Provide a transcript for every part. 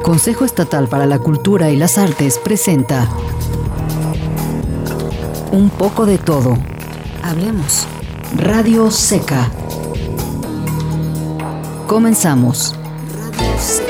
Consejo Estatal para la Cultura y las Artes presenta Un poco de todo. Hablemos. Radio Seca. Comenzamos. Radio Seca.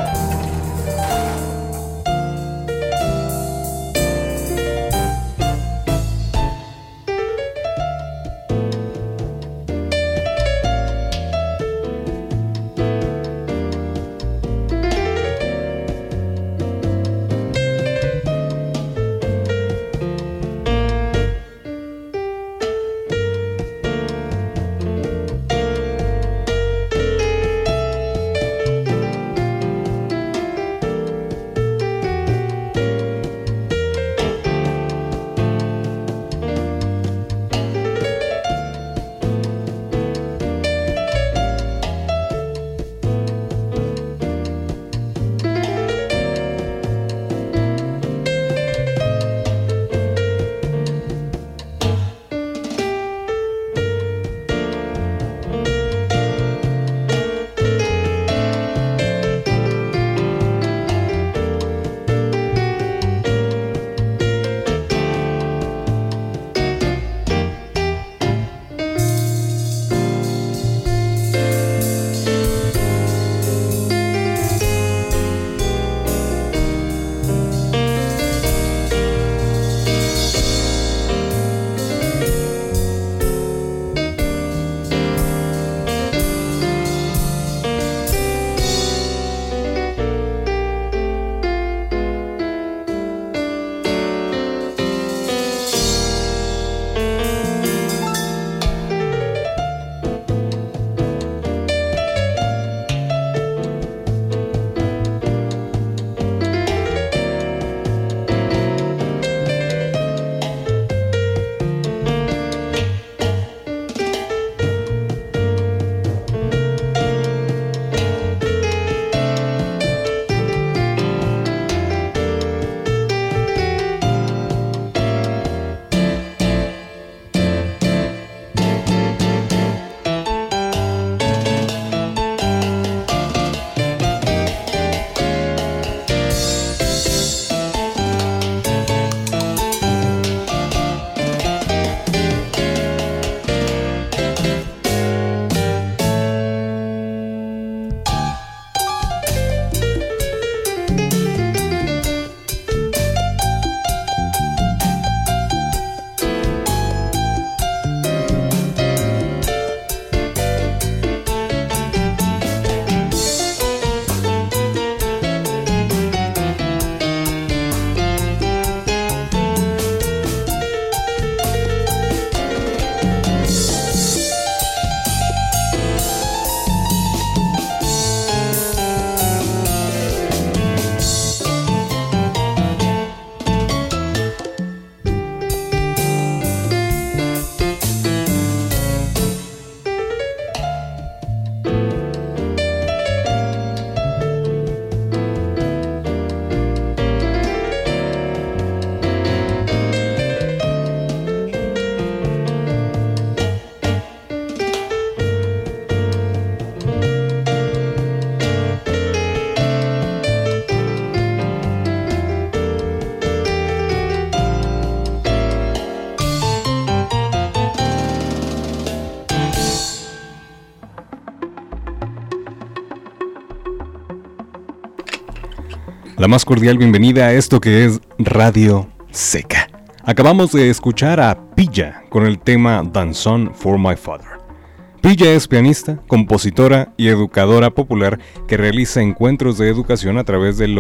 La más cordial bienvenida a esto que es Radio Seca. Acabamos de escuchar a Pilla con el tema Danzón for My Father. Pilla es pianista, compositora y educadora popular que realiza encuentros de educación a través de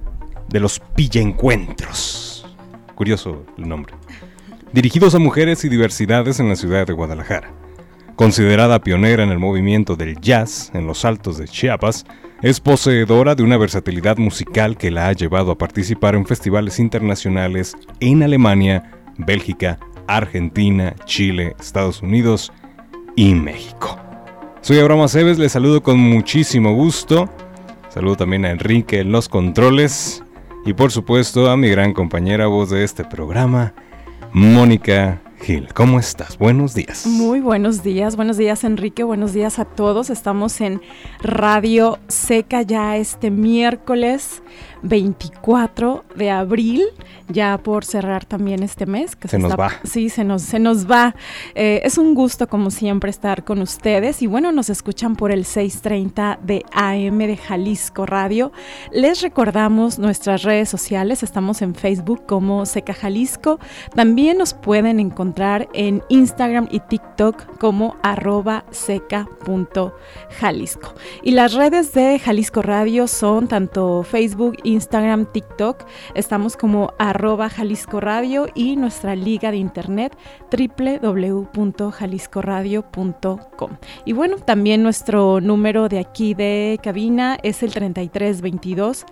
los Pilla Encuentros. Curioso el nombre. Dirigidos a mujeres y diversidades en la ciudad de Guadalajara. Considerada pionera en el movimiento del jazz en los Altos de Chiapas, es poseedora de una versatilidad musical que la ha llevado a participar en festivales internacionales en Alemania, Bélgica, Argentina, Chile, Estados Unidos y México. Soy Abraham Aceves, les saludo con muchísimo gusto. Saludo también a Enrique en los controles y por supuesto a mi gran compañera voz de este programa, Mónica Gil, ¿cómo estás? Buenos días. Muy buenos días Enrique, buenos días a todos. Estamos en Radio Seca ya este miércoles 24 de abril, ya por cerrar también este mes. Que se nos va. Sí, se nos va. Es un gusto como siempre estar con ustedes y bueno, nos escuchan por el 630 de AM de Jalisco Radio. Les recordamos nuestras redes sociales, estamos en Facebook como Seca Jalisco, también nos pueden encontrar en Instagram y TikTok como @seca.jalisco. Y las redes de Jalisco Radio son tanto Facebook, Instagram, TikTok, estamos como @Jalisco Radio y nuestra liga de internet www.jaliscoradio.com. Y bueno, también nuestro número de aquí de cabina es el 3322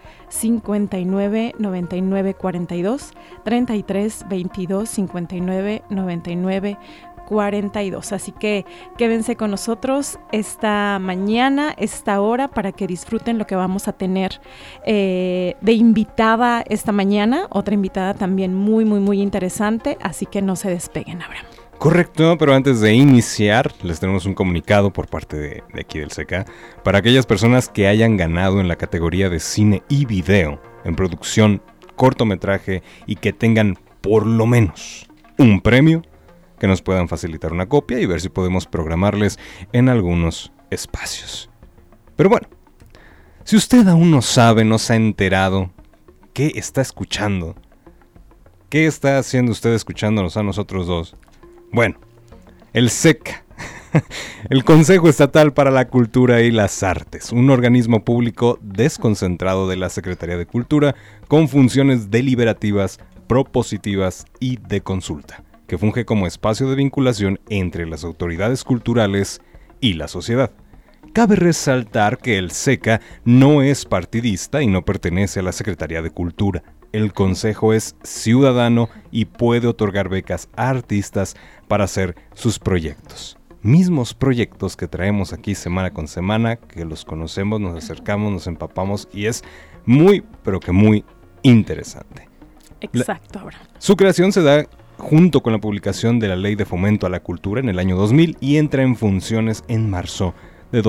59 99 42, 3322 59 99 42. Así que quédense con nosotros esta mañana, esta hora, para que disfruten lo que vamos a tener de invitada esta mañana. Otra invitada también muy, muy, muy interesante. Así que no se despeguen, Abraham. Correcto, pero antes de iniciar, les tenemos un comunicado por parte de aquí del SECA para aquellas personas que hayan ganado en la categoría de cine y video, en producción, cortometraje y que tengan por lo menos un premio, que nos puedan facilitar una copia y ver si podemos programarles en algunos espacios. Pero bueno, si usted aún no sabe, no se ha enterado, ¿qué está escuchando? ¿Qué está haciendo usted escuchándonos a nosotros dos? Bueno, el SECA, el Consejo Estatal para la Cultura y las Artes, un organismo público desconcentrado de la Secretaría de Cultura con funciones deliberativas, propositivas y de consulta, que funge como espacio de vinculación entre las autoridades culturales y la sociedad. Cabe resaltar que el SECA no es partidista y no pertenece a la Secretaría de Cultura. El Consejo es ciudadano y puede otorgar becas a artistas para hacer sus proyectos. Mismos proyectos que traemos aquí semana con semana, que los conocemos, nos acercamos, nos empapamos y es muy, pero que muy interesante. Exacto, ahora. Su creación se da junto con la publicación de la Ley de Fomento a la Cultura en el año 2000 y entra en funciones en marzo de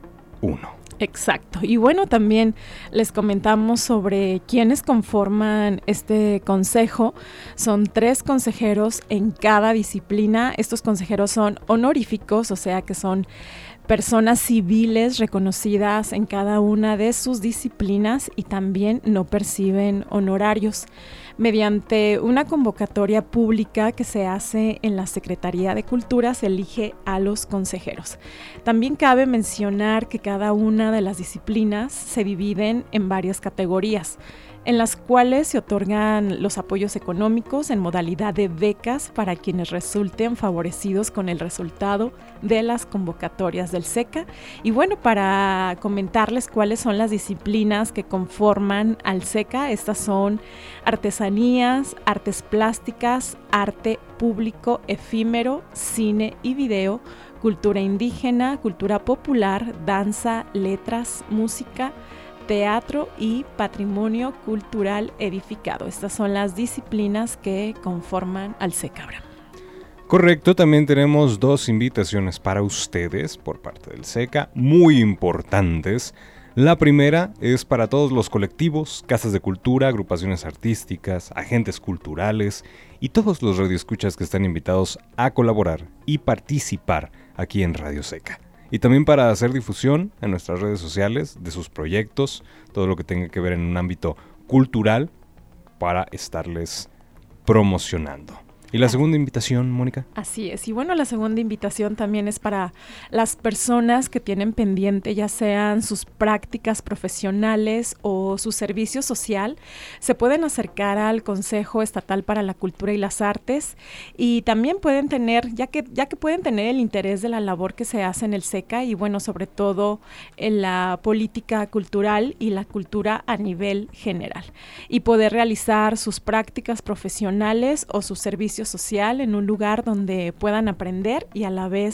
2001. Exacto. Y bueno, también les comentamos sobre quiénes conforman este consejo. Son 3 consejeros en cada disciplina. Estos consejeros son honoríficos, o sea que son personas civiles reconocidas en cada una de sus disciplinas y también no perciben honorarios. Mediante una convocatoria pública que se hace en la Secretaría de Cultura se elige a los consejeros. También cabe mencionar que cada una de las disciplinas se dividen en varias categorías, en las cuales se otorgan los apoyos económicos en modalidad de becas para quienes resulten favorecidos con el resultado de las convocatorias del SECA. Y bueno, para comentarles cuáles son las disciplinas que conforman al SECA, estas son artesanías, artes plásticas, arte público efímero, cine y video, cultura indígena, cultura popular, danza, letras, música, teatro y patrimonio cultural edificado. Estas son las disciplinas que conforman al SECA. Correcto, también tenemos 2 invitaciones para ustedes por parte del SECA, muy importantes. La primera es para todos los colectivos, casas de cultura, agrupaciones artísticas, agentes culturales y todos los radioescuchas que están invitados a colaborar y participar aquí en Radio Seca. Y también para hacer difusión en nuestras redes sociales de sus proyectos, todo lo que tenga que ver en un ámbito cultural para estarles promocionando. ¿Y la segunda invitación, Mónica? Así es. Y bueno, la segunda invitación también es para las personas que tienen pendiente, ya sean sus prácticas profesionales o su servicio social. Se pueden acercar al Consejo Estatal para la Cultura y las Artes y también pueden tener, ya que pueden tener el interés de la labor que se hace en el SECA y bueno, sobre todo en la política cultural y la cultura a nivel general. Y poder realizar sus prácticas profesionales o sus servicios social en un lugar donde puedan aprender y a la vez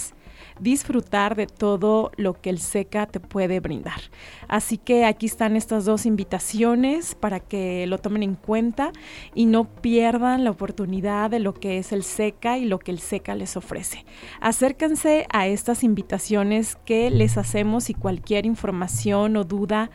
disfrutar de todo lo que el SECA te puede brindar. Así que aquí están estas dos invitaciones para que lo tomen en cuenta y no pierdan la oportunidad de lo que es el SECA y lo que el SECA les ofrece. Acérquense a estas invitaciones que les hacemos y cualquier información o duda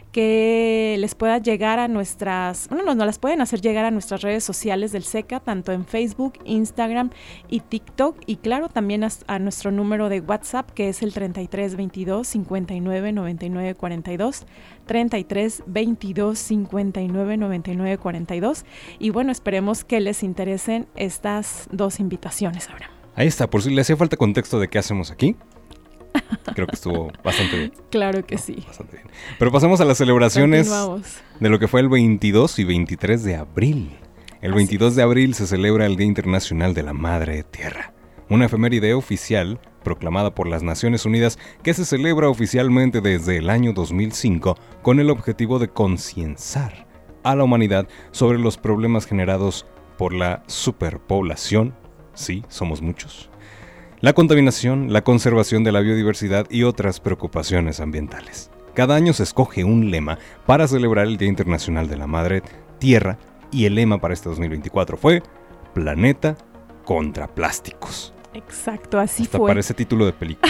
que les pueda llegar a nuestras, bueno, nos las pueden hacer llegar a nuestras redes sociales del SECA, tanto en Facebook, Instagram y TikTok, y claro, también a nuestro número de WhatsApp, que es el 33 22 59 99 42, 33 22 59 99 42, y bueno, esperemos que les interesen estas dos invitaciones ahora. Ahí está, por si le hacía falta contexto de qué hacemos aquí. Creo que estuvo bastante bien. Claro que sí. Bastante bien. Pero pasamos a las celebraciones de lo que fue el 22 y 23 de abril. El 22 de abril se celebra el Día Internacional de la Madre Tierra, una efeméride oficial proclamada por las Naciones Unidas que se celebra oficialmente desde el año 2005 con el objetivo de concienciar a la humanidad sobre los problemas generados por la superpoblación, sí, somos muchos, la contaminación, la conservación de la biodiversidad y otras preocupaciones ambientales. Cada año se escoge un lema para celebrar el Día Internacional de la Madre Tierra y el lema para este 2024 fue Planeta contra Plásticos. Exacto, así hasta fue. Parece título de película.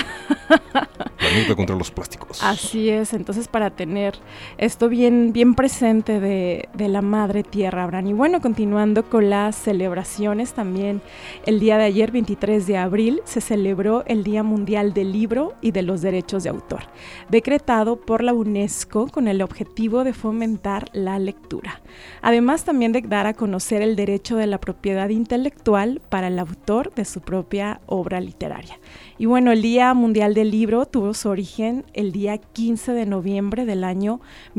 Planeta contra los plásticos. Así es, entonces para tener esto bien presente de la Madre Tierra, Abraham. Y bueno, continuando con las celebraciones, también el día de ayer, 23 de abril, se celebró el Día Mundial del Libro y de los Derechos de Autor, decretado por la UNESCO con el objetivo de fomentar la lectura. Además, también de dar a conocer el derecho de la propiedad intelectual para el autor de su propia obra literaria. Y bueno, el Día Mundial del Libro tuvo su origen el día 15 de noviembre del año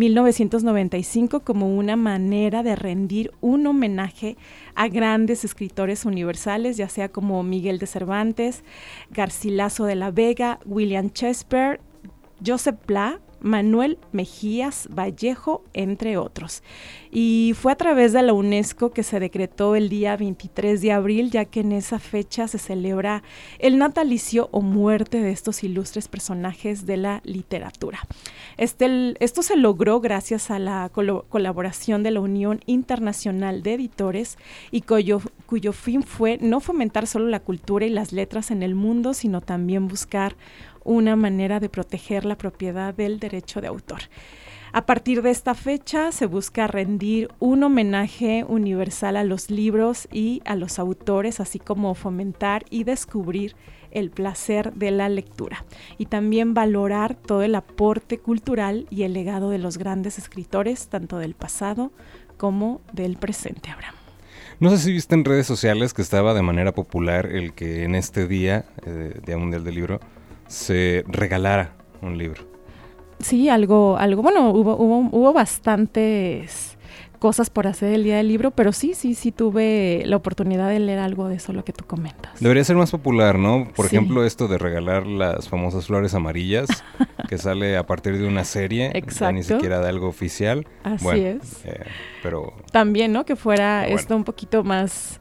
1995 como una manera de rendir un homenaje a grandes escritores universales, ya sea como Miguel de Cervantes, Garcilaso de la Vega, William Shakespeare, Joseph Pla, Manuel Mejías Vallejo, entre otros. Y fue a través de la UNESCO que se decretó el día 23 de abril, ya que en esa fecha se celebra el natalicio o muerte de estos ilustres personajes de la literatura. Esto se logró gracias a la colaboración de la Unión Internacional de Editores y cuyo fin fue no fomentar solo la cultura y las letras en el mundo, sino también buscar una manera de proteger la propiedad del derecho de autor. A partir de esta fecha se busca rendir un homenaje universal a los libros y a los autores, así como fomentar y descubrir el placer de la lectura y también valorar todo el aporte cultural y el legado de los grandes escritores, tanto del pasado como del presente, Abraham. No sé si viste en redes sociales que estaba de manera popular el que en este día, Día Mundial del Libro, se regalara un libro. Sí, algo, bueno, hubo bastantes cosas por hacer el Día del Libro, pero sí tuve la oportunidad de leer algo de eso, lo que tú comentas. Debería ser más popular, ¿no? Por ejemplo, esto de regalar las famosas flores amarillas, que sale a partir de una serie, ya ni siquiera de algo oficial. Así es. Pero también, ¿no? Que fuera esto un poquito más...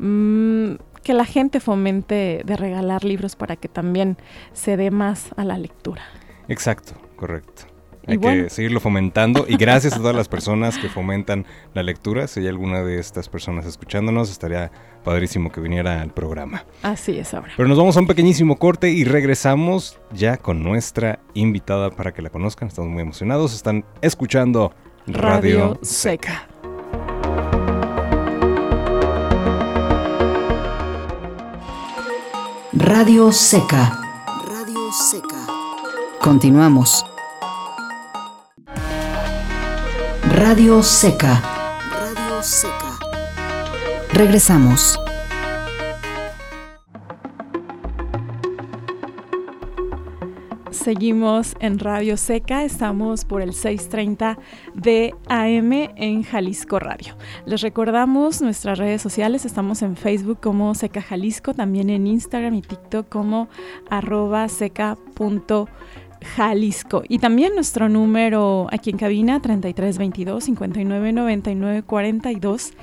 que la gente fomente de regalar libros para que también se dé más a la lectura. Exacto, correcto. Hay que seguirlo fomentando y gracias a todas las personas que fomentan la lectura. Si hay alguna de estas personas escuchándonos, estaría padrísimo que viniera al programa. Así es, ahora. Pero nos vamos a un pequeñísimo corte y regresamos ya con nuestra invitada para que la conozcan. Estamos muy emocionados. Están escuchando Radio Seca. Radio Seca. Radio Seca. Continuamos. Radio Seca. Radio Seca. Regresamos. Seguimos en Radio Seca, estamos por el 6:30 de AM en Jalisco Radio. Les recordamos nuestras redes sociales, estamos en Facebook como Seca Jalisco, también en Instagram y TikTok como @seca.jalisco. Jalisco. Y también nuestro número aquí en cabina, 3322-599942,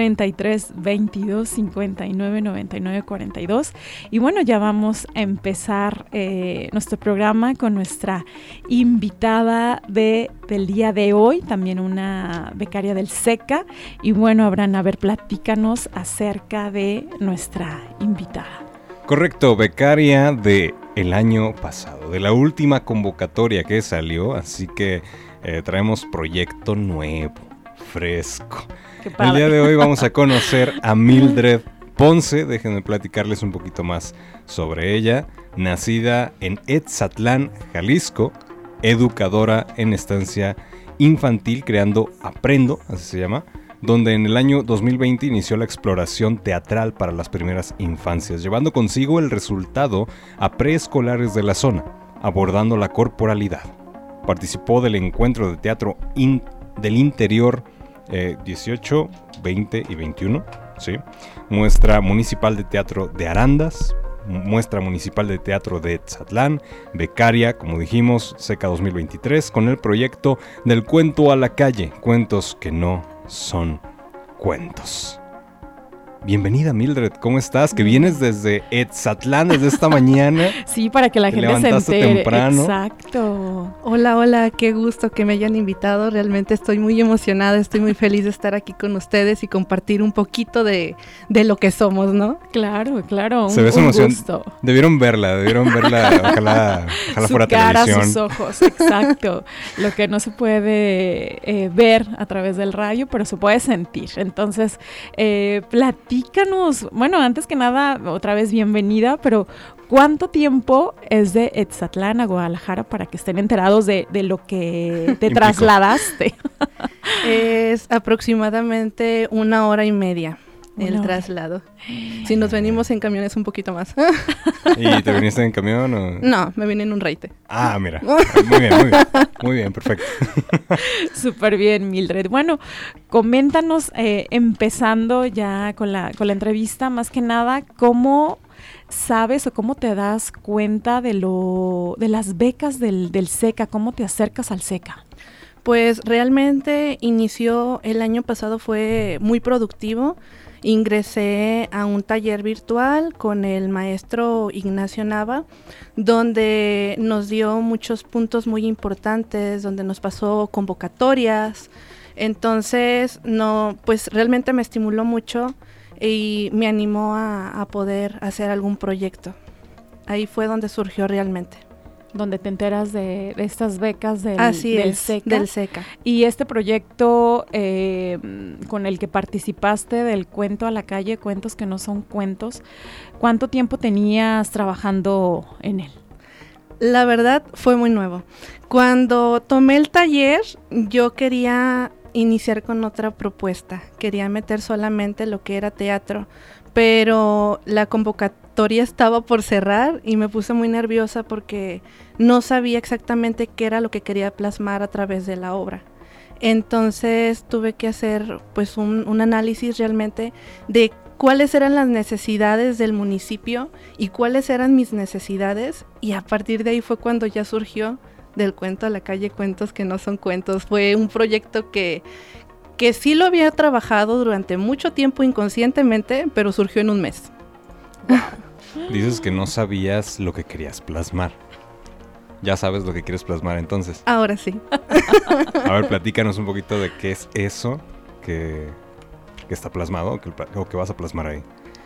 3322-599942. Y bueno, ya vamos a empezar nuestro programa con nuestra invitada del día de hoy, también una becaria del SECA. Y bueno, Abraham, a ver, platícanos acerca de nuestra invitada. Correcto, becaria de el año pasado, de la última convocatoria que salió, así que traemos proyecto nuevo, fresco. El día de hoy vamos a conocer a Mildred Ponce. Déjenme platicarles un poquito más sobre ella. Nacida en Etzatlán, Jalisco, educadora en estancia infantil creando Aprendo, así se llama, donde en el año 2020 inició la exploración teatral para las primeras infancias, llevando consigo el resultado a preescolares de la zona, abordando la corporalidad. Participó del encuentro de teatro del interior 18, 20 y 21, ¿sí? Muestra municipal de teatro de Arandas, muestra municipal de teatro de Etzatlán, becaria, como dijimos, SECA 2023, con el proyecto del cuento a la calle, cuentos que no son cuentos. Bienvenida, Mildred, ¿cómo estás? Que vienes desde Etzatlán, desde esta mañana. Sí, para que la gente se entere. Temprano. Exacto. Hola, qué gusto que me hayan invitado. Realmente estoy muy emocionada, estoy muy feliz de estar aquí con ustedes y compartir un poquito de lo que somos, ¿no? Claro, se ve su emoción. Gusto. Debieron verla, ojalá fuera cara, televisión. Sus ojos, exacto. Lo que no se puede ver a través del radio, pero se puede sentir. Entonces, platícanos, bueno, antes que nada, otra vez bienvenida, pero ¿cuánto tiempo es de Etzatlán a Guadalajara para que estén enterados de lo que te trasladaste? Es aproximadamente 1 hora y media el traslado. Si nos venimos en camión es un poquito más. ¿Y te viniste en camión o...? No, me vine en un reite. Ah, mira. Muy bien, perfecto. Súper bien, Mildred. Bueno, coméntanos, empezando ya con la entrevista, más que nada, ¿cómo sabes o cómo te das cuenta de las becas del SECA? ¿Cómo te acercas al SECA? Pues realmente inició el año pasado, fue muy productivo. Ingresé a un taller virtual con el maestro Ignacio Nava, donde nos dio muchos puntos muy importantes, donde nos pasó convocatorias. Entonces, pues realmente me estimuló mucho y me animó a poder hacer algún proyecto. Ahí fue donde surgió realmente. Donde te enteras de estas becas del SECA. Y este proyecto con el que participaste del cuento a la calle, cuentos que no son cuentos, ¿cuánto tiempo tenías trabajando en él? La verdad fue muy nuevo. Cuando tomé el taller, yo quería iniciar con otra propuesta. Quería meter solamente lo que era teatro, pero la convocatoria estaba por cerrar y me puse muy nerviosa porque no sabía exactamente qué era lo que quería plasmar a través de la obra. Entonces tuve que hacer pues un análisis realmente de cuáles eran las necesidades del municipio y cuáles eran mis necesidades, y a partir de ahí fue cuando ya surgió del cuento a la calle, cuentos que no son cuentos. Fue un proyecto que sí lo había trabajado durante mucho tiempo inconscientemente, pero surgió en un mes. Dices que no sabías lo que querías plasmar. Ya sabes lo que quieres plasmar entonces. Ahora sí. A ver, platícanos un poquito de qué es eso que está plasmado o que vas a plasmar ahí.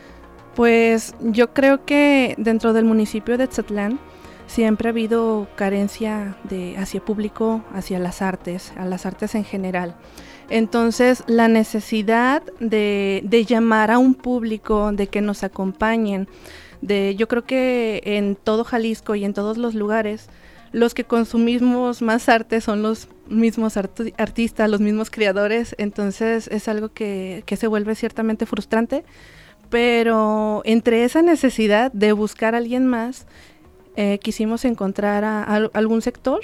Pues yo creo que dentro del municipio de Etzatlán siempre ha habido carencia hacia público, hacia las artes, a las artes en general. Entonces, la necesidad de llamar a un público, de que nos acompañen, yo creo que en todo Jalisco y en todos los lugares, los que consumimos más arte son los mismos artistas, los mismos creadores. Entonces, es algo que se vuelve ciertamente frustrante, pero entre esa necesidad de buscar a alguien más, quisimos encontrar a algún sector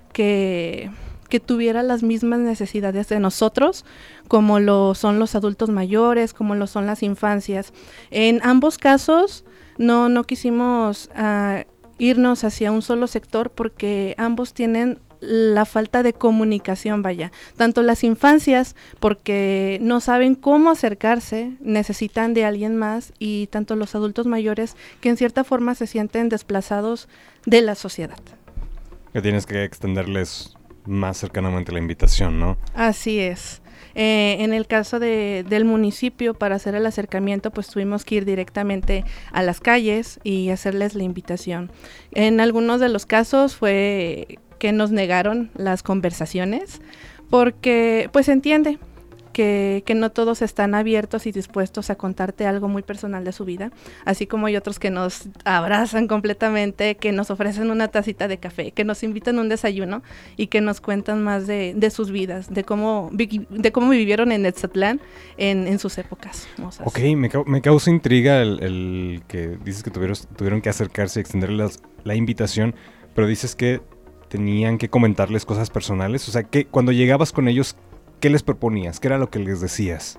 que tuviera las mismas necesidades de nosotros, como lo son los adultos mayores, como lo son las infancias. En ambos casos no quisimos irnos hacia un solo sector porque ambos tienen la falta de comunicación, vaya. Tanto las infancias, porque no saben cómo acercarse, necesitan de alguien más, y tanto los adultos mayores, que en cierta forma se sienten desplazados de la sociedad. Que tienes que extenderles más cercanamente la invitación, ¿no? Así es. En el caso del municipio, para hacer el acercamiento, pues tuvimos que ir directamente a las calles y hacerles la invitación. En algunos de los casos fue que nos negaron las conversaciones, porque pues se entiende que no todos están abiertos y dispuestos a contarte algo muy personal de su vida, así como hay otros que nos abrazan completamente, que nos ofrecen una tacita de café, que nos invitan a un desayuno y que nos cuentan más de sus vidas, de cómo vivieron en Etzatlán en sus épocas hermosas. Ok, me causa intriga el que dices que tuvieron que acercarse y extenderles la invitación, pero dices que tenían que comentarles cosas personales. O sea, que cuando llegabas con ellos, ¿qué les proponías? ¿Qué era lo que les decías?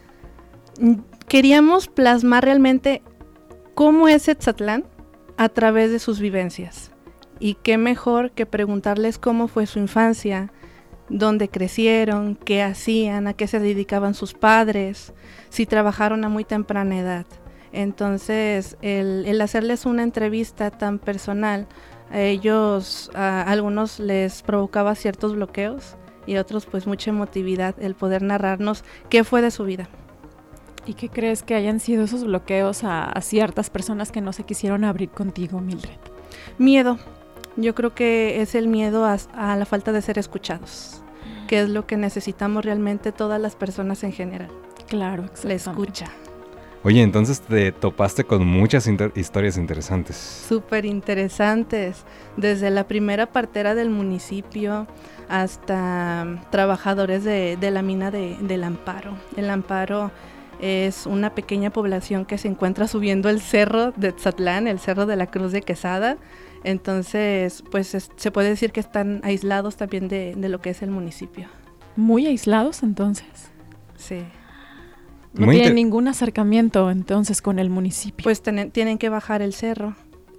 Queríamos plasmar realmente cómo es Etzatlán a través de sus vivencias. Y qué mejor que preguntarles cómo fue su infancia, dónde crecieron, qué hacían, a qué se dedicaban sus padres, si trabajaron a muy temprana edad. Entonces, el hacerles una entrevista tan personal, a ellos, a algunos les provocaba ciertos bloqueos y a otros pues mucha emotividad el poder narrarnos qué fue de su vida. ¿Y qué crees que hayan sido esos bloqueos a ciertas personas que no se quisieron abrir contigo, Mildred? Miedo. Yo creo que es el miedo a la falta de ser escuchados, que es lo que necesitamos realmente todas las personas en general. Claro, la escucha. Oye, entonces te topaste con muchas historias interesantes. Súper interesantes, desde la primera partera del municipio hasta trabajadores de la mina del Amparo. El Amparo es una pequeña población que se encuentra subiendo el cerro de Etzatlán, el cerro de la Cruz de Quesada. Entonces, pues se puede decir que están aislados también de lo que es el municipio. ¿Muy aislados entonces? Sí. No tienen ningún acercamiento entonces con el municipio. Pues tienen que bajar el cerro.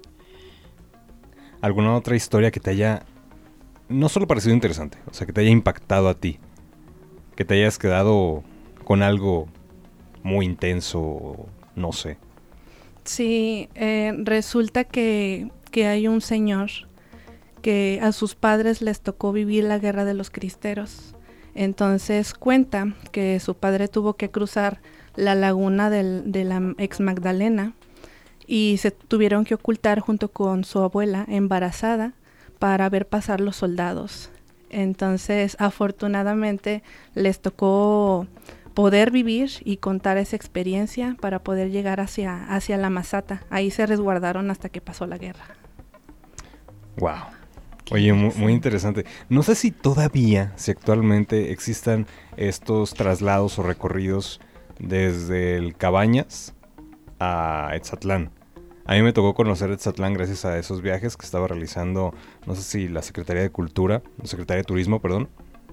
¿Alguna otra historia que te haya, no solo parecido interesante, o sea, que te haya impactado a ti? Que te hayas quedado con algo muy intenso, no sé. Sí, resulta que hay un señor que a sus padres les tocó vivir la guerra de los cristeros. Entonces cuenta que su padre tuvo que cruzar la laguna de la ex Magdalena y se tuvieron que ocultar junto con su abuela embarazada para ver pasar los soldados. Entonces, afortunadamente, les tocó poder vivir y contar esa experiencia para poder llegar hacia la Mazata. Ahí se resguardaron hasta que pasó la guerra. Wow. Oye, muy interesante. No sé si actualmente existan estos traslados o recorridos desde el Cabañas a Etzatlán. A mí me tocó conocer Etzatlán gracias a esos viajes que estaba realizando, no sé si la Secretaría de Turismo, perdón.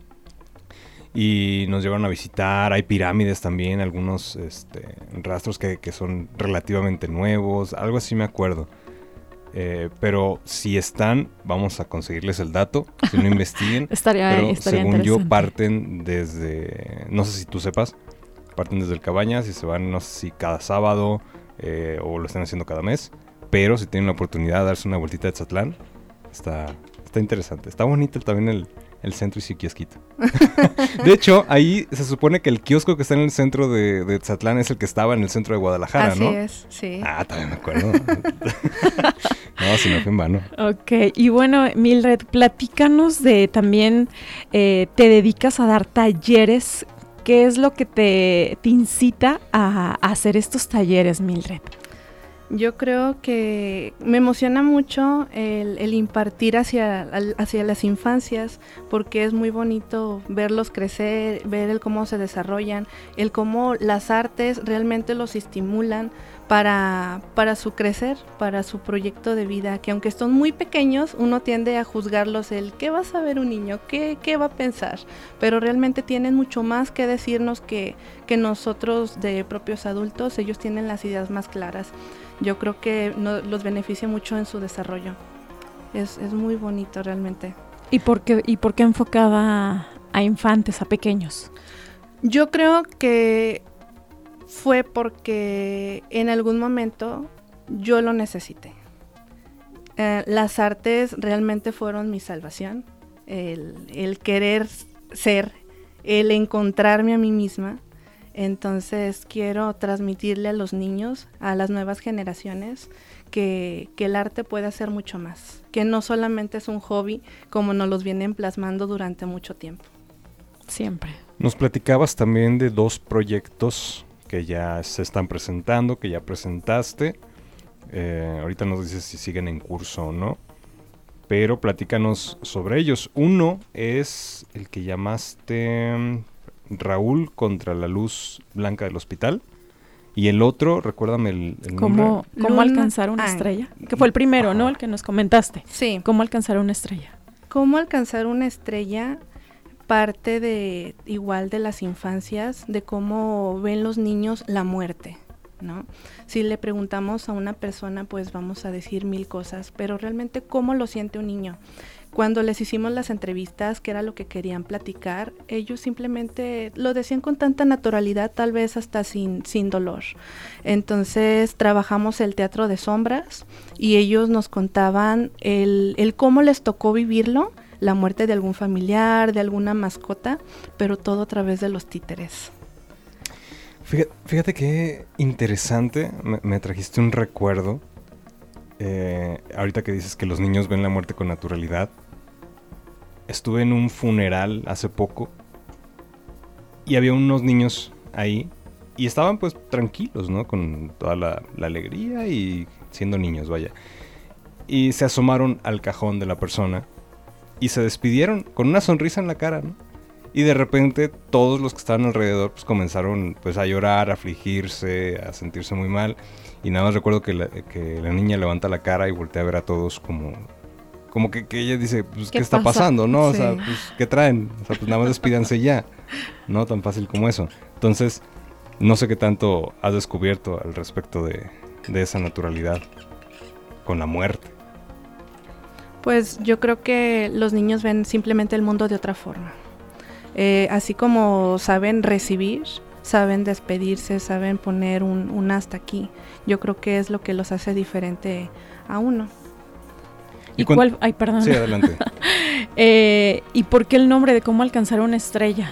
Y nos llevaron a visitar, hay pirámides también, algunos rastros que son relativamente nuevos, algo así me acuerdo. Pero si están, vamos a conseguirles el dato, si no investiguen. estaría según yo parten desde, no sé si tú sepas, parten desde el Cabañas y se van, no sé si cada sábado o lo están haciendo cada mes, pero si tienen la oportunidad de darse una vueltita a Etzatlán, está interesante, está bonito también el centro y su kiosquito. De hecho, ahí se supone que el kiosco que está en el centro de Etzatlán es el que estaba en el centro de Guadalajara, así ¿no? Así es, sí. Ah, también me acuerdo. No, si no fue en vano. Ok, y bueno, Mildred, platícanos de también, te dedicas a dar talleres. ¿Qué es lo que te incita a hacer estos talleres, Mildred? Yo creo que me emociona mucho el impartir hacia las infancias, porque es muy bonito verlos crecer, ver el cómo se desarrollan, el cómo las artes realmente los estimulan para su crecer, para su proyecto de vida, que aunque son muy pequeños, uno tiende a juzgarlos ¿qué va a saber un niño? ¿Qué va a pensar? Pero realmente tienen mucho más que decirnos que nosotros de propios adultos. Ellos tienen las ideas más claras. yo creo que los beneficia mucho en su desarrollo. Es muy bonito realmente. ¿Y por qué enfocada a infantes, a pequeños? Yo creo que fue porque en algún momento yo lo necesité. Las artes realmente fueron mi salvación. El querer ser, el encontrarme a mí misma. Entonces quiero transmitirle a los niños, a las nuevas generaciones, que el arte puede hacer mucho más, que no solamente es un hobby como nos los vienen plasmando durante mucho tiempo. Siempre. Nos platicabas también de 2 proyectos que ya se están presentando, que ya presentaste. Ahorita nos dices si siguen en curso o no, pero platícanos sobre ellos. Uno es el que llamaste Raúl contra la luz blanca del hospital. Y el otro, recuérdame el nombre. ¿Cómo alcanzar una estrella? Que fue el primero, ¿no? El que nos comentaste. Sí. ¿Cómo alcanzar una estrella? ¿Cómo alcanzar una estrella? Parte de igual de las infancias, de cómo ven los niños la muerte, ¿no? Si le preguntamos a una persona, pues vamos a decir 1000 cosas, pero realmente ¿cómo lo siente un niño? Cuando les hicimos las entrevistas, que era lo que querían platicar, ellos simplemente lo decían con tanta naturalidad, tal vez hasta sin dolor. Entonces trabajamos el teatro de sombras y ellos nos contaban el cómo les tocó vivirlo, la muerte de algún familiar, de alguna mascota, pero todo a través de los títeres. Fíjate qué interesante, me trajiste un recuerdo. Ahorita que dices que los niños ven la muerte con naturalidad. Estuve en un funeral hace poco y había unos niños ahí y estaban pues tranquilos, ¿no? Con toda la alegría y siendo niños, vaya. Y se asomaron al cajón de la persona y se despidieron con una sonrisa en la cara, ¿no? Y de repente todos los que estaban alrededor pues comenzaron pues a llorar, a afligirse, a sentirse muy mal. Y nada más recuerdo que la niña levanta la cara y voltea a ver a todos como que ella dice, pues, ¿qué está pasando, no? Sí. O sea, pues, ¿qué traen? O sea, pues nada más despídanse ya. No tan fácil como eso. Entonces, no sé qué tanto has descubierto al respecto de esa naturalidad con la muerte. Pues yo creo que los niños ven simplemente el mundo de otra forma. Así como saben recibir, saben despedirse, saben poner un hasta aquí. Yo creo que es lo que los hace diferente a uno. ¿Y cuál? Ay, perdón. Sí, adelante. ¿Y por qué el nombre de cómo alcanzar una estrella?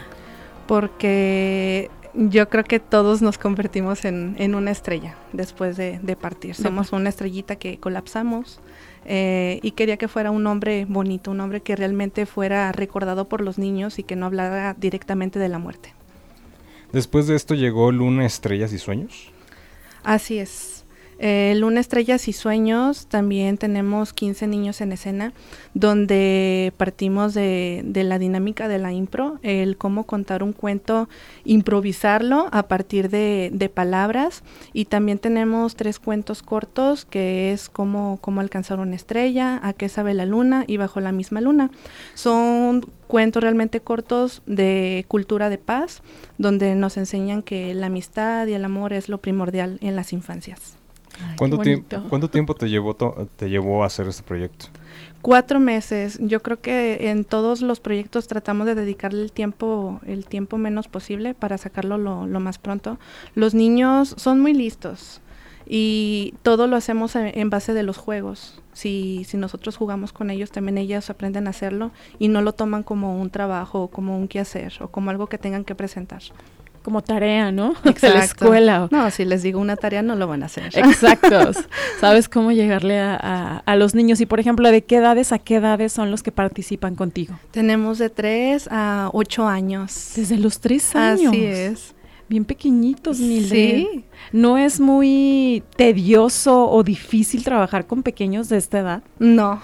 Porque yo creo que todos nos convertimos en una estrella después de partir. Somos una estrellita que colapsamos y quería que fuera un nombre bonito, un nombre que realmente fuera recordado por los niños y que no hablara directamente de la muerte. Después de esto llegó Luna, Estrellas y Sueños. Así es. Luna, Estrellas y Sueños, también tenemos 15 niños en escena, donde partimos de la dinámica de la impro, el cómo contar un cuento, improvisarlo a partir de palabras, y también tenemos 3 cuentos cortos, que es cómo alcanzar una estrella, a qué sabe la luna y bajo la misma luna. Son cuentos realmente cortos de cultura de paz, donde nos enseñan que la amistad y el amor es lo primordial en las infancias. Ay, ¿Cuánto tiempo te llevó a hacer este proyecto? 4 meses. Yo creo que en todos los proyectos tratamos de dedicarle el tiempo menos posible para sacarlo lo más pronto. Los niños son muy listos y todo lo hacemos en base de los juegos. Si nosotros jugamos con ellos, también ellos aprenden a hacerlo y no lo toman como un trabajo o como un quehacer o como algo que tengan que presentar. Como tarea, ¿no? Exacto. De la escuela. No, si les digo una tarea no lo van a hacer. Exacto. Sabes cómo llegarle a los niños. Y, por ejemplo, ¿de qué edades a qué edades son los que participan contigo? Tenemos de 3 a 8 años. Desde los 3 años. Así es. Bien pequeñitos, Mildred. Sí. ¿No es muy tedioso o difícil trabajar con pequeños de esta edad? No.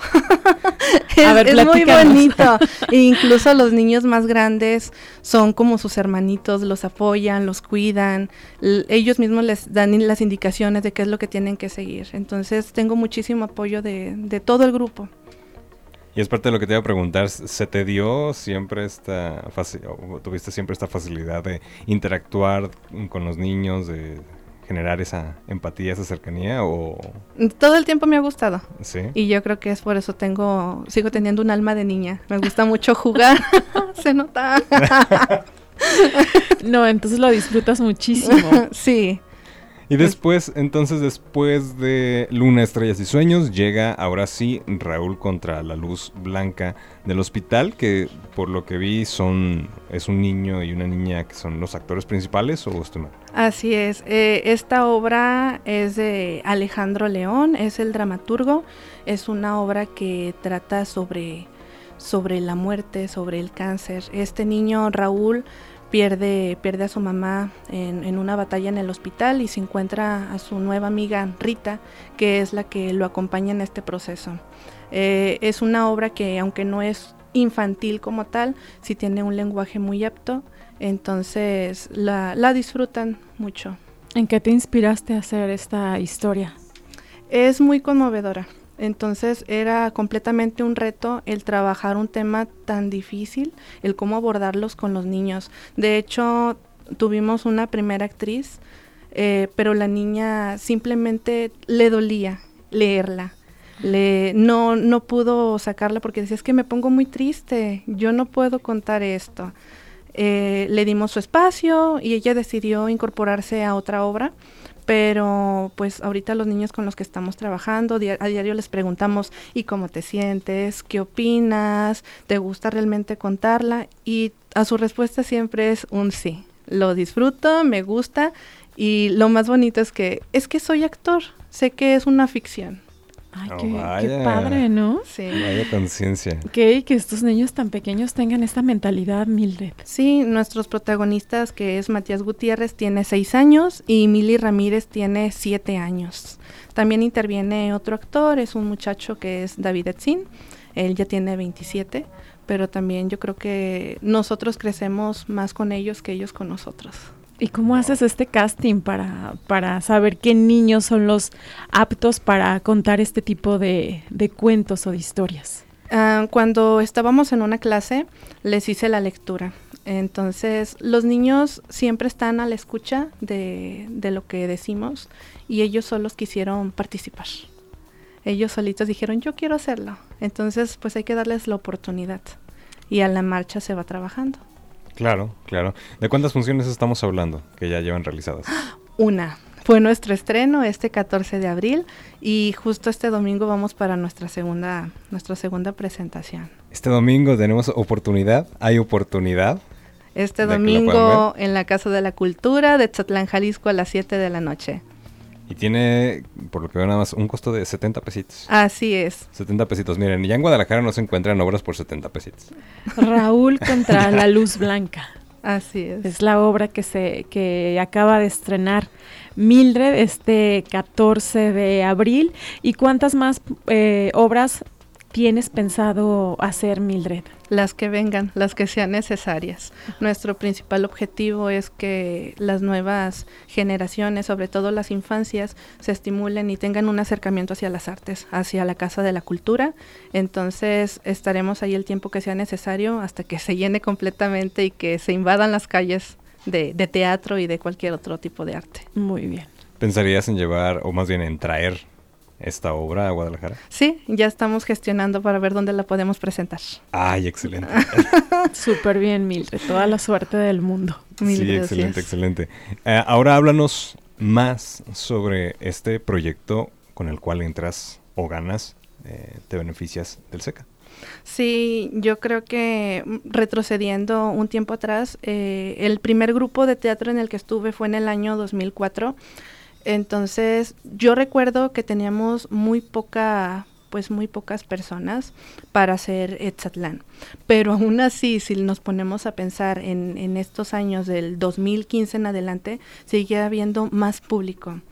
Es muy platícanos. bonito. E incluso los niños más grandes son como sus hermanitos, los apoyan, los cuidan. Ellos mismos les dan las indicaciones de qué es lo que tienen que seguir. Entonces tengo muchísimo apoyo de todo el grupo. Y es parte de lo que te iba a preguntar, ¿se te dio siempre tuviste siempre esta facilidad de interactuar con los niños, de generar esa empatía, esa cercanía o...? Todo el tiempo me ha gustado. Sí. Y yo creo que es por eso sigo teniendo un alma de niña. Me gusta mucho jugar. Se nota. No, entonces lo disfrutas muchísimo. Sí. Y después de Luna, Estrellas y Sueños, llega ahora sí Raúl contra la Luz Blanca del hospital, que por lo que vi es un niño y una niña que son los actores principales, ¿o estoy mal? Así es. Esta obra es de Alejandro León, es el dramaturgo. Es una obra que trata sobre la muerte, sobre el cáncer. Este niño, Raúl, pierde a su mamá en una batalla en el hospital y se encuentra a su nueva amiga Rita, que es la que lo acompaña en este proceso. Es una obra que, aunque no es infantil como tal, sí tiene un lenguaje muy apto, entonces la disfrutan mucho. ¿En qué te inspiraste a hacer esta historia? Es muy conmovedora. Entonces era completamente un reto el trabajar un tema tan difícil, el cómo abordarlos con los niños. De hecho, tuvimos una primera actriz, pero la niña simplemente le dolía leerla. No pudo sacarla porque decía, es que me pongo muy triste, yo no puedo contar esto. Le dimos su espacio y ella decidió incorporarse a otra obra. Pero pues ahorita los niños con los que estamos trabajando, a diario les preguntamos, ¿y cómo te sientes? ¿Qué opinas? ¿Te gusta realmente contarla? Y a su respuesta siempre es un sí. Lo disfruto, me gusta, y lo más bonito es que soy actor, sé que es una ficción. Ay, qué padre, ¿no? Sí. Vaya conciencia. Que estos niños tan pequeños tengan esta mentalidad, Mildred. Sí, nuestros protagonistas, que es Matías Gutiérrez, tiene 6 años y Mili Ramírez tiene 7 años. También interviene otro actor, es un muchacho que es David Etzin, él ya tiene 27, pero también yo creo que nosotros crecemos más con ellos que ellos con nosotros. ¿Y cómo haces este casting para saber qué niños son los aptos para contar este tipo de cuentos o de historias? Cuando estábamos en una clase, les hice la lectura. Entonces, los niños siempre están a la escucha de lo que decimos y ellos solos quisieron participar. Ellos solitos dijeron, yo quiero hacerlo. Entonces, pues hay que darles la oportunidad y a la marcha se va trabajando. Claro. ¿De cuántas funciones estamos hablando que ya llevan realizadas? Una. Fue nuestro estreno este 14 de abril y justo este domingo vamos para nuestra segunda presentación. Este domingo tenemos oportunidad, hay oportunidad. Este domingo en la Casa de la Cultura de Tzatlán, Jalisco a las 7 de la noche. Y tiene, por lo que veo nada más, un costo de 70 pesitos. Así es. 70 pesitos. Miren, ya en Guadalajara no se encuentran obras por 70 pesitos. Raúl contra la Luz Blanca. Así es. Es la obra que acaba de estrenar Mildred este 14 de abril. ¿Y cuántas más obras tienes pensado hacer, Mildred? Las que vengan, las que sean necesarias. Nuestro principal objetivo es que las nuevas generaciones, sobre todo las infancias, se estimulen y tengan un acercamiento hacia las artes, hacia la Casa de la Cultura. Entonces estaremos ahí el tiempo que sea necesario hasta que se llene completamente y que se invadan las calles de teatro y de cualquier otro tipo de arte. Muy bien. ¿Pensarías en llevar, o más bien en traer esta obra a Guadalajara? Sí, ya estamos gestionando para ver dónde la podemos presentar. ¡Ay, excelente! Súper bien, Mildred. Toda la suerte del mundo. Mil sí, gracias. excelente. Ahora háblanos más sobre este proyecto con el cual entras o ganas, te beneficias del SECA. Sí, yo creo que retrocediendo un tiempo atrás, el primer grupo de teatro en el que estuve fue en el año 2004. Entonces, yo recuerdo que teníamos muy pocas personas para hacer Etzatlán. Pero aún así, si nos ponemos a pensar en estos años del 2015 en adelante, sigue habiendo más público.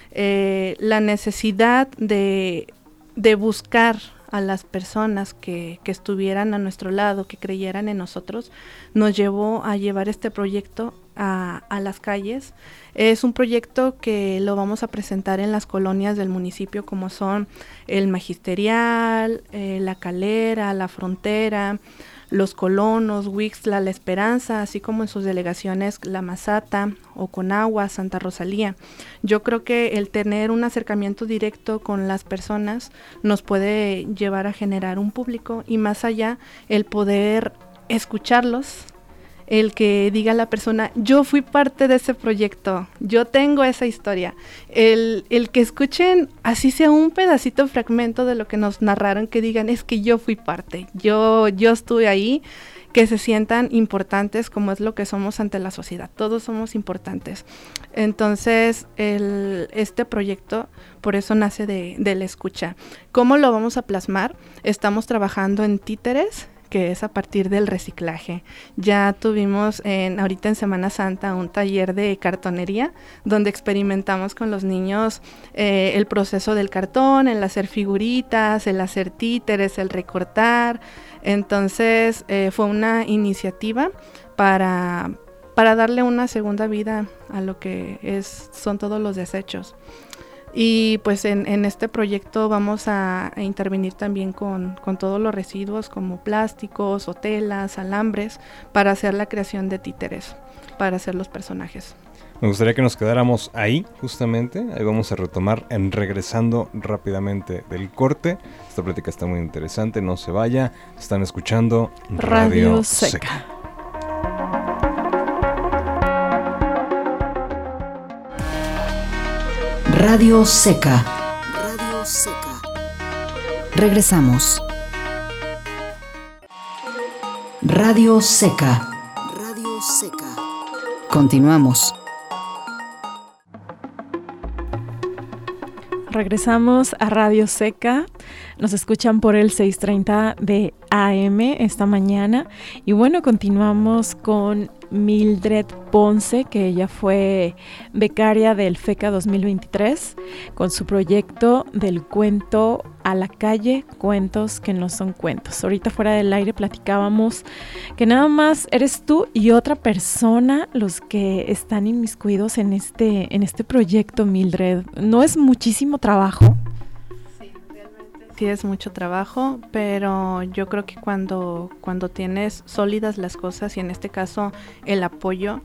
La necesidad de buscar a las personas que estuvieran a nuestro lado, que creyeran en nosotros, nos llevó a llevar este proyecto a las calles. Es un proyecto que lo vamos a presentar en las colonias del municipio, como son el Magisterial, La Calera, La Frontera. los colonos, Huixtla, La Esperanza, así como en sus delegaciones La Mazata, Oconagua, Santa Rosalía. Yo creo que el tener un acercamiento directo con las personas nos puede llevar a generar un público, y más allá el poder escucharlos, el que diga la persona, yo fui parte de ese proyecto, yo tengo esa historia, el que escuchen así sea un pedacito, fragmento de lo que nos narraron, que digan, es que yo fui parte, yo estuve ahí, que se sientan importantes como es lo que somos ante la sociedad, todos somos importantes. Entonces este proyecto por eso nace de la escucha. ¿Cómo lo vamos a plasmar? Estamos trabajando en títeres, que es a partir del reciclaje. Ya tuvimos ahorita en Semana Santa un taller de cartonería donde experimentamos con los niños el proceso del cartón, el hacer figuritas, el hacer títeres, el recortar. Entonces fue una iniciativa para darle una segunda vida a lo que son todos los desechos. Y pues en este proyecto vamos a intervenir también con todos los residuos como plásticos o telas, alambres, para hacer la creación de títeres, para hacer los personajes. Me gustaría que nos quedáramos ahí, justamente. Ahí vamos a retomar regresando rápidamente del corte. Esta plática está muy interesante, no se vaya. Están escuchando Radio Seca. Radio Seca. Radio Seca. Regresamos. Radio Seca. Radio Seca. Continuamos. Regresamos a Radio Seca. Nos escuchan por el 6:30 de AM esta mañana. Y bueno, continuamos con Mildred Ponce, que ella fue becaria del FECA 2023, con su proyecto del cuento a la calle, cuentos que no son cuentos. Ahorita fuera del aire platicábamos que nada más eres tú y otra persona los que están inmiscuidos en este proyecto, Mildred. ¿No es muchísimo trabajo? Sí, es mucho trabajo, pero yo creo que cuando tienes sólidas las cosas, y en este caso el apoyo,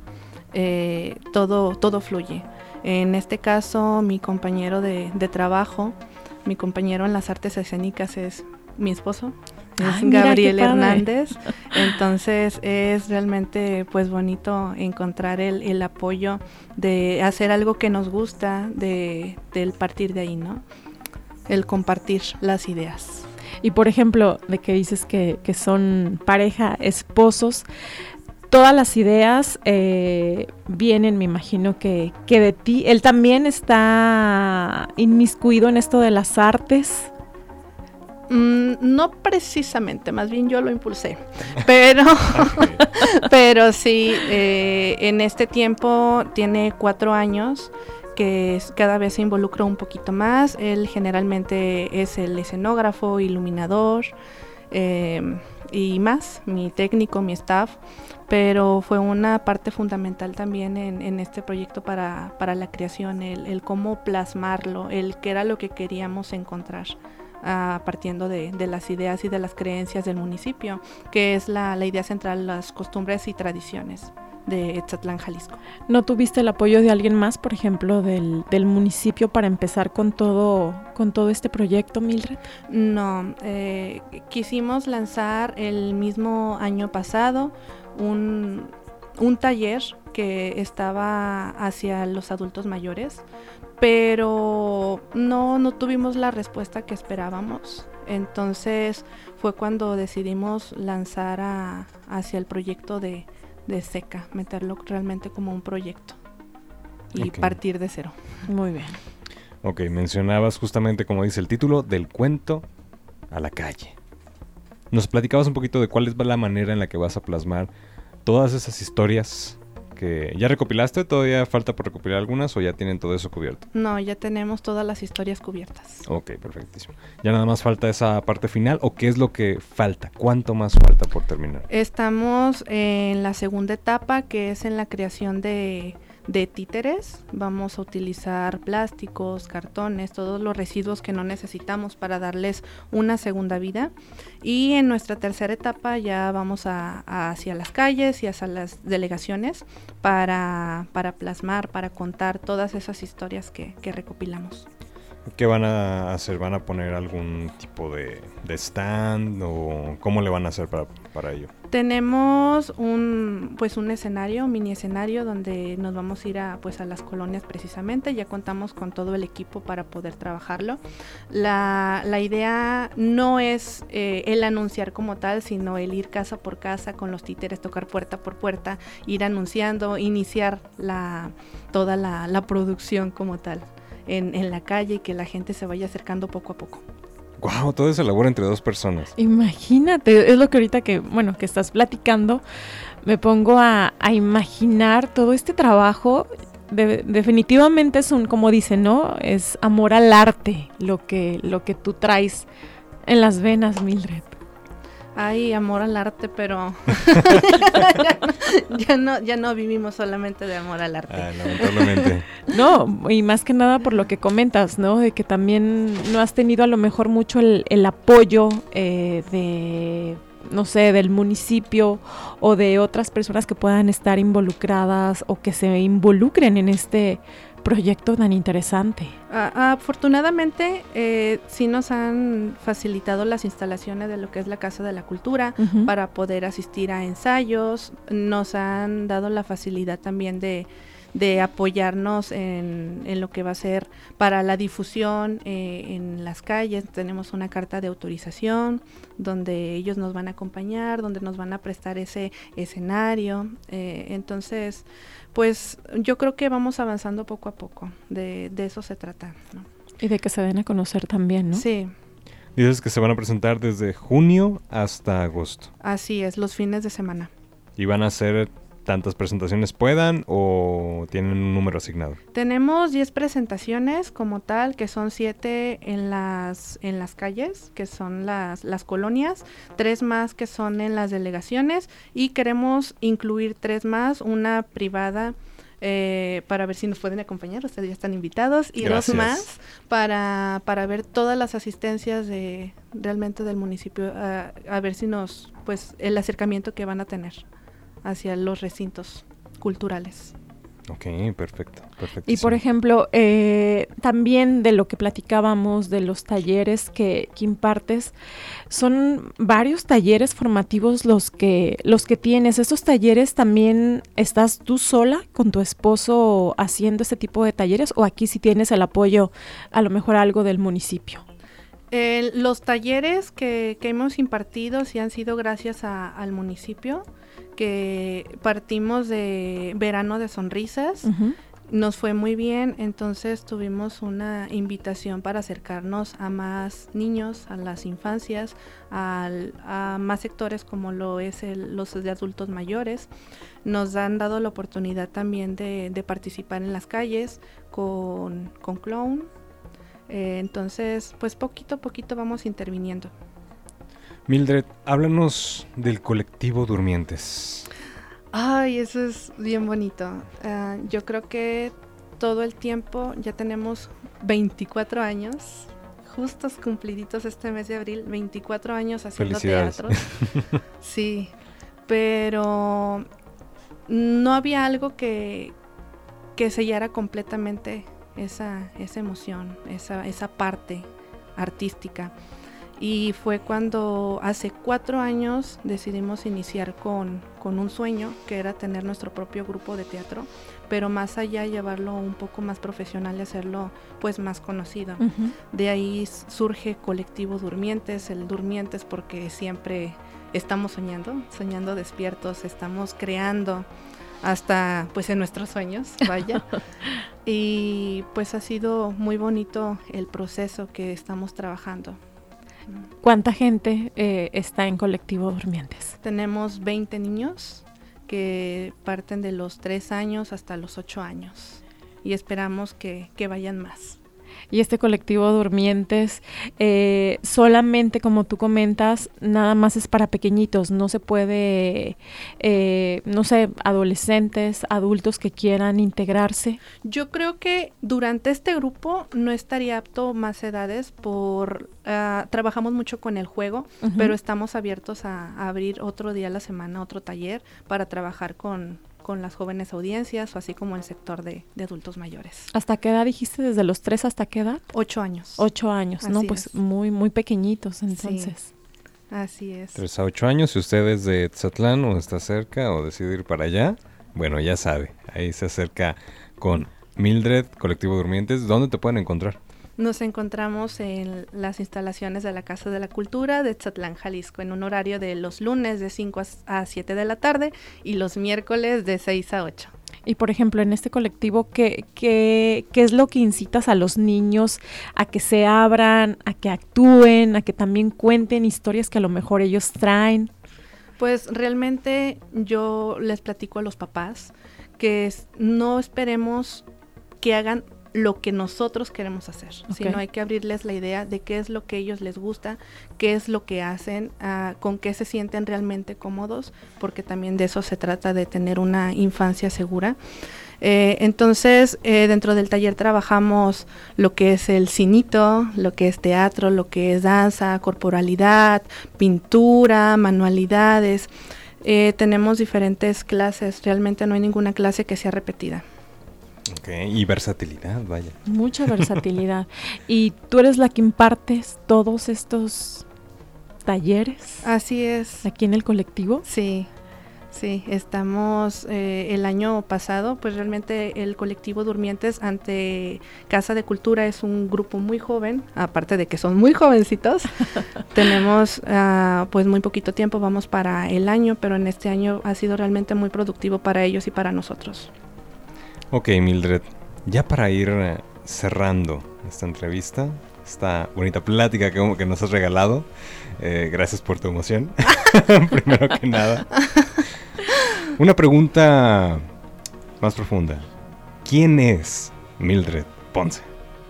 todo fluye. En este caso, mi compañero de trabajo, mi compañero en las artes escénicas es mi esposo, es Gabriel Hernández. Entonces es realmente pues bonito encontrar el apoyo de hacer algo que nos gusta, del partir de ahí, ¿no? El compartir las ideas. Y por ejemplo, de que dices que son pareja, esposos, todas las ideas vienen, me imagino que de ti. Él también está inmiscuido en esto de las artes. No precisamente, más bien yo lo impulsé, pero pero sí, en este tiempo tiene 4 años que cada vez se involucra un poquito más. Él generalmente es el escenógrafo, iluminador y más, mi técnico, mi staff, pero fue una parte fundamental también en este proyecto para la creación, el cómo plasmarlo, el qué era lo que queríamos encontrar. Partiendo de las ideas y de las creencias del municipio, que es la idea central, las costumbres y tradiciones de Etzatlán, Jalisco. ¿No tuviste el apoyo de alguien más, por ejemplo, del municipio para empezar con todo este proyecto, Mildred? No, quisimos lanzar el mismo año pasado un taller que estaba hacia los adultos mayores, pero no tuvimos la respuesta que esperábamos. Entonces fue cuando decidimos lanzar hacia el proyecto de Seca, meterlo realmente como un proyecto y partir de cero. Muy bien. Ok, mencionabas justamente, como dice el título, del cuento a la calle. Nos platicabas un poquito de cuál es la manera en la que vas a plasmar todas esas historias que ya recopilaste. ¿Todavía falta por recopilar algunas o ya tienen todo eso cubierto? No, ya tenemos todas las historias cubiertas. Ok, perfectísimo. ¿Ya nada más falta esa parte final o qué es lo que falta? ¿Cuánto más falta por terminar? Estamos en la segunda etapa, que es en la creación de de títeres. Vamos a utilizar plásticos, cartones, todos los residuos que no necesitamos para darles una segunda vida. Y en nuestra tercera etapa ya vamos hacia las calles y hacia las delegaciones para plasmar, para contar todas esas historias que recopilamos. ¿Qué van a hacer? ¿Van a poner algún tipo de stand o cómo le van a hacer para ello? Tenemos un escenario, un mini escenario donde nos vamos a ir a las colonias precisamente. Ya contamos con todo el equipo para poder trabajarlo. La idea no es el anunciar como tal, sino el ir casa por casa con los títeres, tocar puerta por puerta, ir anunciando, iniciar toda la producción como tal en la calle y que la gente se vaya acercando poco a poco. Wow, todo se elabora entre 2 personas. Imagínate, es lo que ahorita que estás platicando, me pongo a imaginar todo este trabajo. Definitivamente es como dicen, ¿no? Es amor al arte lo que tú traes en las venas, Mildred. Ay, amor al arte, pero ya no vivimos solamente de amor al arte. Lamentablemente. No, y más que nada por lo que comentas, ¿no? De que también no has tenido a lo mejor mucho el apoyo del municipio o de otras personas que puedan estar involucradas o que se involucren en este proyecto tan interesante. Afortunadamente sí nos han facilitado las instalaciones de lo que es la Casa de la Cultura para poder asistir a ensayos. Nos han dado la facilidad también de apoyarnos en lo que va a ser para la difusión en las calles. Tenemos una carta de autorización donde ellos nos van a acompañar, donde nos van a prestar ese escenario. Entonces, pues yo creo que vamos avanzando poco a poco. De eso se trata, ¿no? Y de que se den a conocer también, ¿no? Sí. Dices que se van a presentar desde junio hasta agosto. Así es, los fines de semana. ¿Y van a hacer tantas presentaciones puedan o tienen un número asignado? Tenemos 10 presentaciones como tal, que son 7 en las calles, que son las colonias, 3 más que son en las delegaciones, y queremos incluir 3 más, una privada para ver si nos pueden acompañar, ustedes ya están invitados, y Gracias. 2 más para ver todas las asistencias realmente del municipio, a ver si el acercamiento que van a tener hacia los recintos culturales. Ok, perfecto. Y por ejemplo, también de lo que platicábamos de los talleres que impartes, son varios talleres formativos los que tienes. ¿Estos talleres también estás tú sola con tu esposo haciendo este tipo de talleres o aquí sí tienes el apoyo, a lo mejor algo del municipio? Los talleres que hemos impartido sí han sido gracias al municipio, que partimos de Verano de Sonrisas. Uh-huh. Nos fue muy bien, entonces tuvimos una invitación para acercarnos a más niños, a las infancias, a más sectores como lo es los de adultos mayores. Nos han dado la oportunidad también de participar en las calles con clown. Entonces, pues poquito a poquito vamos interviniendo. Mildred, háblanos del colectivo Durmientes. Ay, eso es bien bonito. Yo creo que todo el tiempo, ya tenemos 24 años, justos cumpliditos este mes de abril, 24 años haciendo teatro. Sí, pero no había algo que sellara completamente esa emoción, esa parte artística. Y fue cuando hace 4 años decidimos iniciar con un sueño, que era tener nuestro propio grupo de teatro, pero más allá llevarlo un poco más profesional y hacerlo pues más conocido. Uh-huh. De ahí surge Colectivo Durmientes, el Durmientes porque siempre estamos soñando despiertos, estamos creando hasta pues en nuestros sueños, vaya. Y pues ha sido muy bonito el proceso que estamos trabajando. ¿Cuánta gente está en Colectivo Durmientes? Tenemos 20 niños que parten de los 3 años hasta los 8 años y esperamos que vayan más. Y este colectivo Durmientes, solamente como tú comentas, nada más es para pequeñitos, no se puede, no sé, adolescentes, adultos que quieran integrarse. Yo creo que durante este grupo no estaría apto más edades trabajamos mucho con el juego, pero estamos abiertos a abrir otro día a la semana, otro taller para trabajar con las jóvenes audiencias o así como el sector de adultos mayores. ¿Hasta qué edad dijiste? ¿Desde los 3 hasta qué edad? 8 años. 8 años, así ¿no? Pues es. muy, muy pequeñitos entonces. Sí, así es. 3 a 8 años, si usted es de Tzatlán o está cerca o decide ir para allá, bueno, ya sabe, ahí se acerca con Mildred, Colectivo Durmientes. ¿Dónde te pueden encontrar? Nos encontramos en las instalaciones de la Casa de la Cultura de Tzatlán, Jalisco, en un horario de los lunes de 5 a 7 de la tarde y los miércoles de 6 a 8. Y por ejemplo, en este colectivo, ¿qué es lo que incitas a los niños a que se abran, a que actúen, a que también cuenten historias que a lo mejor ellos traen? Pues realmente yo les platico a los papás que no esperemos que hagan lo que nosotros queremos hacer, sino hay que abrirles la idea de qué es lo que ellos les gusta, qué es lo que hacen, con qué se sienten realmente cómodos, porque también de eso se trata, de tener una infancia segura. Entonces, dentro del taller trabajamos lo que es el cinito, lo que es teatro, lo que es danza, corporalidad, pintura, manualidades. Tenemos diferentes clases, realmente no hay ninguna clase que sea repetida. Ok, y versatilidad, vaya. Mucha versatilidad. ¿Y tú eres la que impartes todos estos talleres? Así es. ¿Aquí en el colectivo? Sí, estamos el año pasado, pues realmente el colectivo Durmientes ante Casa de Cultura es un grupo muy joven, aparte de que son muy jovencitos. Tenemos pues muy poquito tiempo, vamos para el año, pero en este año ha sido realmente muy productivo para ellos y para nosotros. Ok, Mildred, ya para ir cerrando esta entrevista, esta bonita plática que nos has regalado, gracias por tu emoción, primero que nada. Una pregunta más profunda. ¿Quién es Mildred Ponce?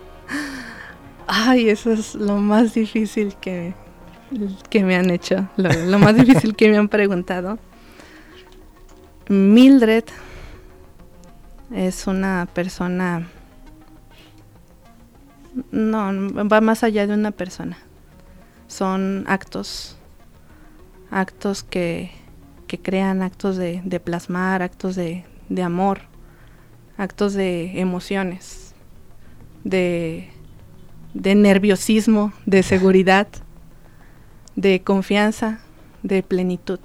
Ay, eso es lo más difícil que me han hecho, lo más difícil que me han preguntado. Mildred es una persona, no, va más allá de una persona. Son actos que crean, actos de plasmar, actos de amor, actos de emociones, de nerviosismo, de seguridad, de confianza, de plenitud.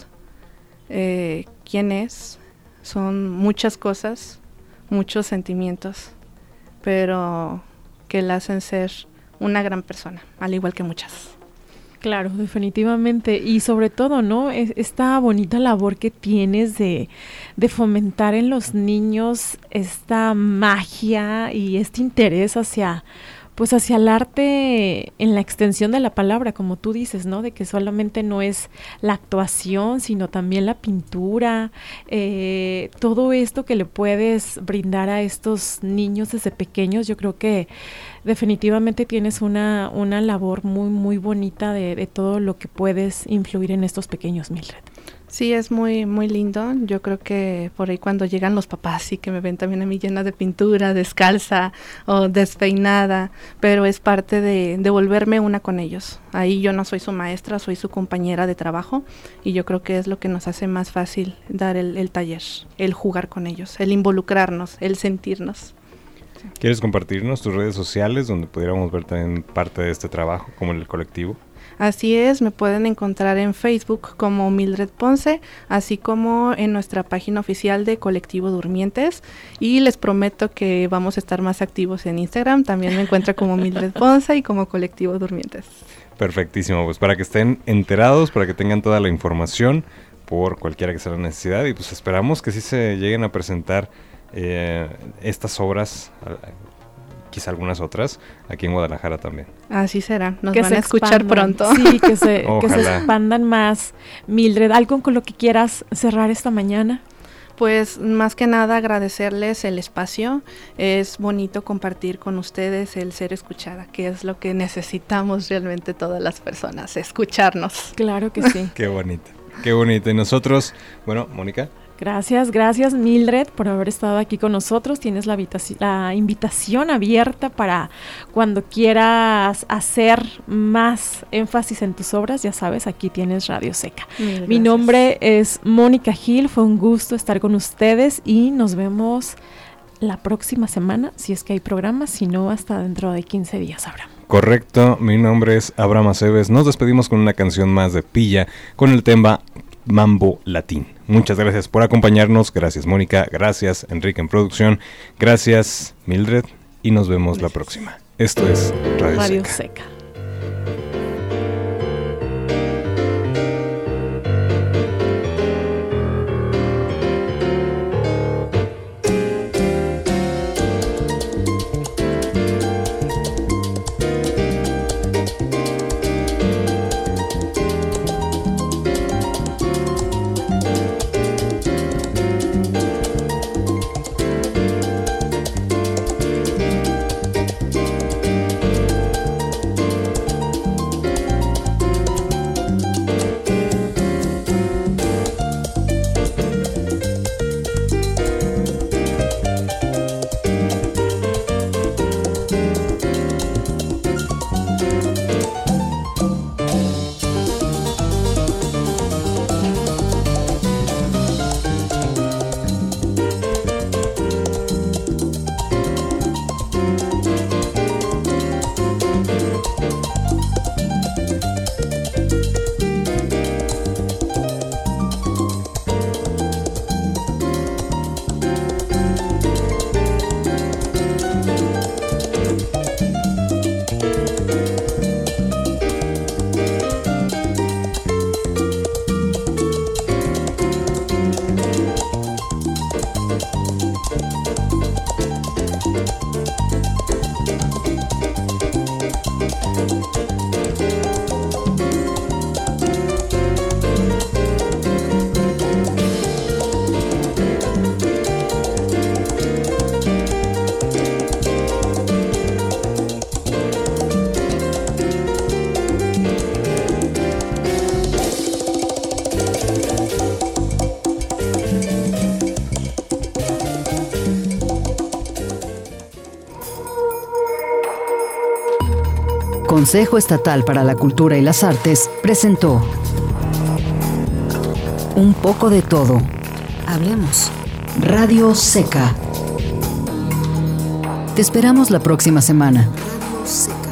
¿Quién es? Son muchas cosas, muchos sentimientos, pero que la hacen ser una gran persona, al igual que muchas. Claro, definitivamente. Y sobre todo, ¿no? Esta bonita labor que tienes de fomentar en los niños esta magia y este interés hacia el arte en la extensión de la palabra, como tú dices, ¿no? De que solamente no es la actuación, sino también la pintura, todo esto que le puedes brindar a estos niños desde pequeños. Yo creo que definitivamente tienes una labor muy, muy bonita de todo lo que puedes influir en estos pequeños, Mildred. Sí, es muy, muy lindo. Yo creo que por ahí cuando llegan los papás sí que me ven también a mí llena de pintura, descalza o despeinada, pero es parte de volverme una con ellos. Ahí yo no soy su maestra, soy su compañera de trabajo y yo creo que es lo que nos hace más fácil dar el taller, el jugar con ellos, el involucrarnos, el sentirnos. ¿Quieres compartirnos tus redes sociales donde pudiéramos ver también parte de este trabajo, como en el colectivo? Así es, me pueden encontrar en Facebook como Mildred Ponce, así como en nuestra página oficial de Colectivo Durmientes, y les prometo que vamos a estar más activos en Instagram. También me encuentro como Mildred Ponce y como Colectivo Durmientes. Perfectísimo, pues para que estén enterados, para que tengan toda la información por cualquiera que sea la necesidad, y pues esperamos que sí se lleguen a presentar estas obras, quizá algunas otras, aquí en Guadalajara también. Así será, nos que van a escuchar pronto. Sí, que se expandan más. Mildred, ¿algo con lo que quieras cerrar esta mañana? Pues más que nada agradecerles el espacio. Es bonito compartir con ustedes el ser escuchada, que es lo que necesitamos realmente todas las personas, escucharnos. Claro que sí. Qué bonito, qué bonito. Y nosotros, bueno, Mónica. Gracias Mildred por haber estado aquí con nosotros. Tienes la invitación abierta para cuando quieras hacer más énfasis en tus obras. Ya sabes, aquí tienes Radio Seca. Mi nombre es Mónica Gil, fue un gusto estar con ustedes y nos vemos la próxima semana, si es que hay programa, si no, hasta dentro de 15 días habrá. Correcto, mi nombre es Abraham Aceves. Nos despedimos con una canción más de Pilla con el tema Mambo Latín. Muchas gracias por acompañarnos, gracias Mónica, gracias Enrique en producción, gracias Mildred y nos vemos la próxima. Esto es Radio Seca. Consejo Estatal para la Cultura y las Artes presentó Un poco de todo. Hablemos. Radio Seca. Te esperamos la próxima semana. Radio Seca.